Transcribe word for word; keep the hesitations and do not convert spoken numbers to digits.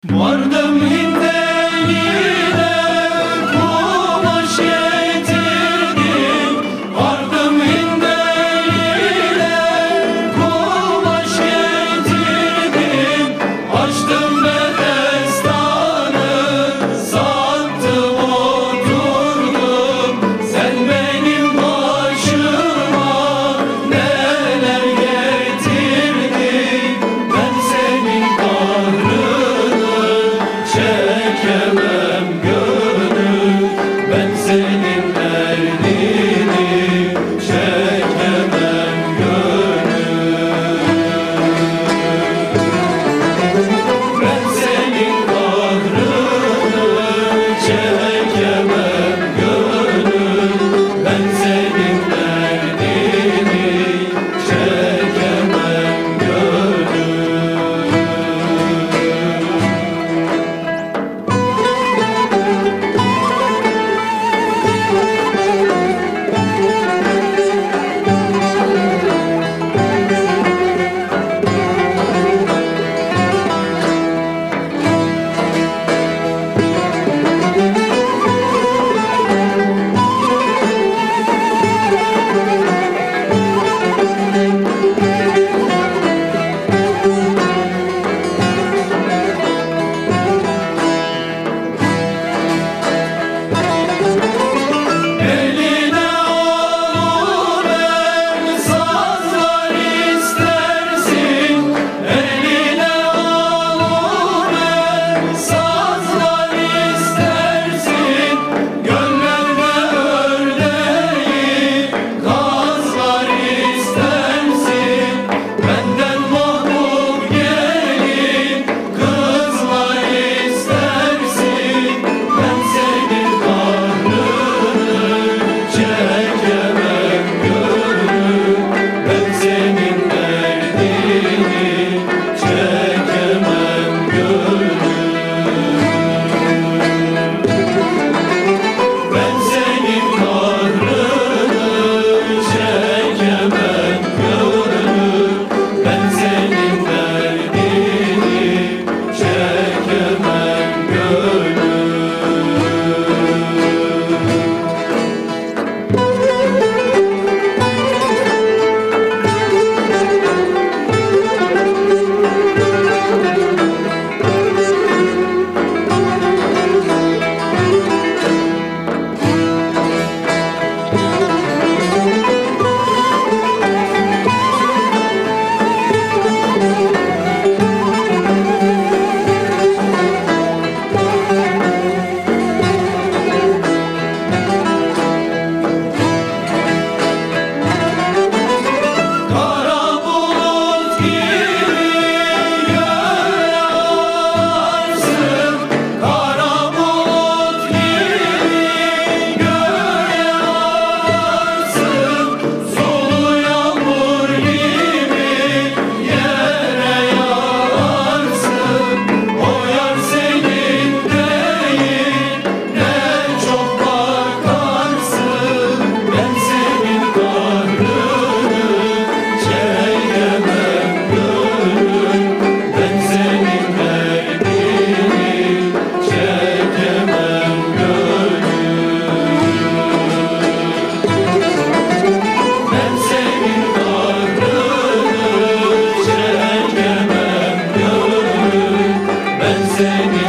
Vardım Hindeli'de kumaş getirdim. Vardım Hindeli'de kumaş getirdim. Açtım bedestanı, sattım oturdum. Sen benim başıma neler getirdin. Ben senin kahrını çekemem gönül, ben senin derdini çekemem gönül. Ben senin kahrını çekemem gönül, ben senin derdini çekemem gönül. Eline alır el sazlar istersin, eline alır el sazlar istersin. Göllerde ördeği kazlar istersin. Benden mahbub gelin kızlar istersin. Ben senin kahrını çekemem gönül, ben senin derdini çekemem gönül. Ben senin kahrını çekemem gönül, ben senin derdini çekemem gönül. Kara bulut gibi yağarsın, kara bulut gibi göğe ağarsın. Sulu yağmur gibi yere yağarsın. O yar senin değil, ne çok bakarsın. Ben senin kahrını çekemem gönül, ben senin derdini çekemem gönül. Ben senin kahrını çekemem gönül, ben senin